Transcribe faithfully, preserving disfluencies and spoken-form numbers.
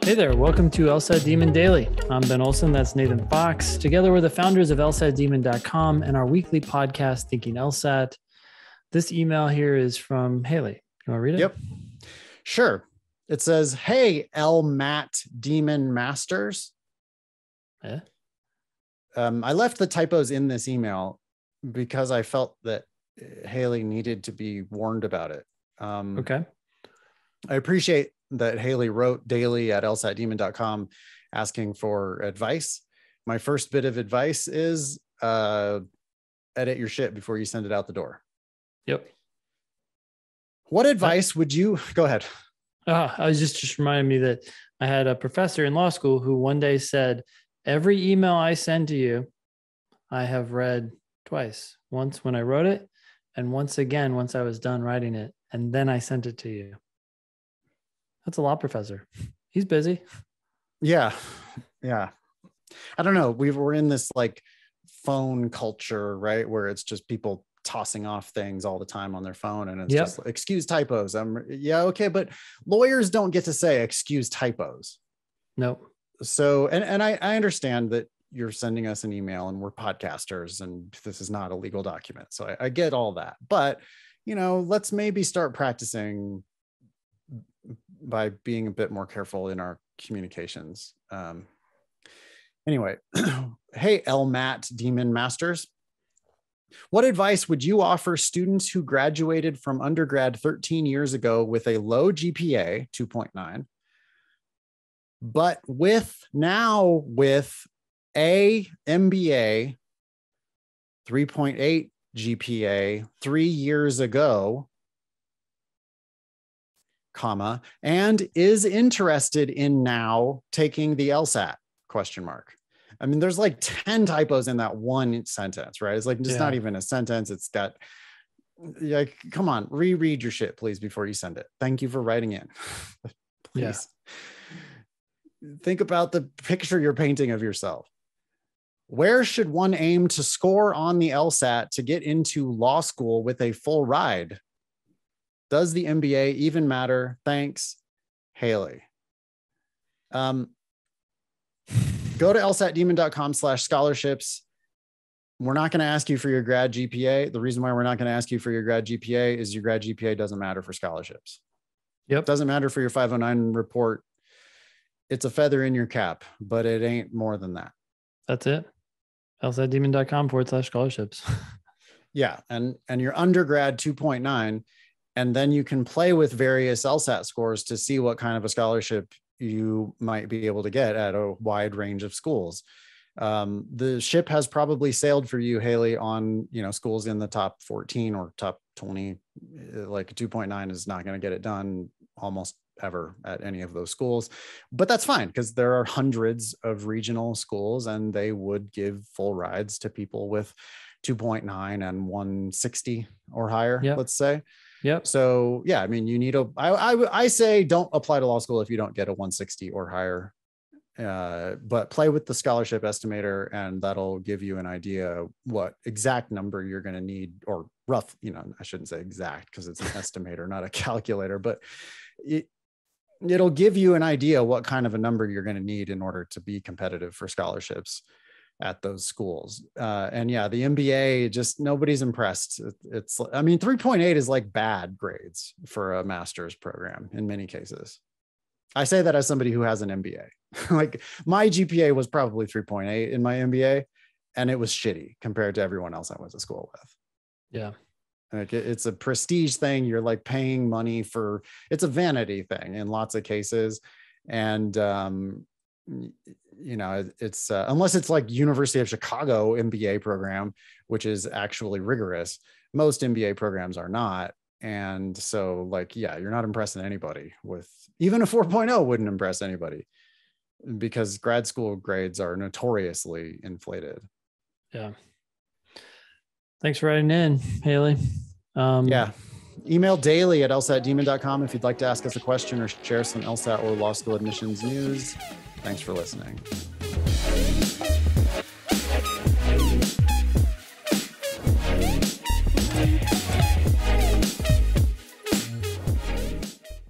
Hey there, welcome to LSAT Demon Daily. I'm Ben Olson, that's Nathan Fox. Together we're the founders of L S A T demon dot com and our weekly podcast, Thinking LSAT. This email here is from Haley. You want to read it? Yep. Sure. It says, hey, L M A T Demon Masters. Yeah. Um, I left the typos in this email because I felt that Haley needed to be warned about it. Um, okay. I appreciate that Haley wrote daily at L S A T demon dot com asking for advice. My first bit of advice is uh, edit your shit before you send it out the door. Yep. What advice would you, go ahead. Uh, I was just, just reminding me that I had a professor in law school who one day said, every email I send to you, I have read twice. Once when I wrote it and once again, once I was done writing it, and then I sent it to you. That's a law professor. He's busy. Yeah. Yeah. I don't know. We were in this like phone culture, right? Where it's just people tossing off things all the time on their phone. And it's Yep. just excuse typos. I'm yeah. Okay. But lawyers don't get to say excuse typos. Nope. So, and, and I, I understand that you're sending us an email and we're podcasters and this is not a legal document. So I, I get all that, but you know, let's maybe start practicing by being a bit more careful in our communications. Um, anyway, hey, L M A T Demon Masters. What advice would you offer students who graduated from undergrad thirteen years ago with a low G P A, two point nine, but with now with a M B A, three point eight G P A three years ago, comma, and is interested in now taking the LSAT, question mark. I mean, there's like ten typos in that one sentence, right? It's like, just Yeah. not even a sentence. It's got, like, come on, reread your shit, please, before you send it. Thank you for writing in. Please. Yeah. Think about the picture you're painting of yourself. Where should one aim to score on the LSAT to get into law school with a full ride? Does the M B A even matter? Thanks, Haley. Um, go to L S A T demon dot com slash scholarships. We're not going to ask you for your grad G P A. The reason why we're not going to ask you for your grad G P A is your grad G P A doesn't matter for scholarships. Yep. Doesn't matter for your five oh nine report. It's a feather in your cap, but it ain't more than that. That's it. L S A T demon dot com forward slash scholarships. Yeah. And, and your undergrad two point nine, and then you can play with various LSAT scores to see what kind of a scholarship you might be able to get at a wide range of schools. Um, the ship has probably sailed for you, Haley, on, you know, schools in the top fourteen or top twenty. Like a two point nine is not going to get it done almost ever at any of those schools, but that's fine because there are hundreds of regional schools and they would give full rides to people with two point nine and one sixty or higher, Yep. let's say. Yep. So yeah, I mean, you need a, I, I, I say don't apply to law school if you don't get a one sixty or higher, uh, but play with the scholarship estimator and that'll give you an idea what exact number you're going to need, or rough, you know, I shouldn't say exact because it's an estimator, not a calculator, but it, it'll give you an idea what kind of a number you're going to need in order to be competitive for scholarships at those schools. Uh, and yeah, the M B A, just nobody's impressed. It, it's, I mean, three point eight is like bad grades for a master's program in many cases. I say that as somebody who has an M B A. Like my G P A was probably three point eight in my M B A, and it was shitty compared to everyone else I went to school with. Yeah. Like it, it's a prestige thing. You're like paying money for, it's a vanity thing in lots of cases. And, um, you know, it's uh, unless it's like University of Chicago M B A program, which is actually rigorous. Most M B A programs are not. And so like, yeah, you're not impressing anybody with, even a four point oh wouldn't impress anybody because grad school grades are notoriously inflated. Yeah. Thanks for writing in, Haley. Um, yeah. Email daily at L S A T demon dot com if you'd like to ask us a question or share some LSAT or law school admissions news. Thanks for listening.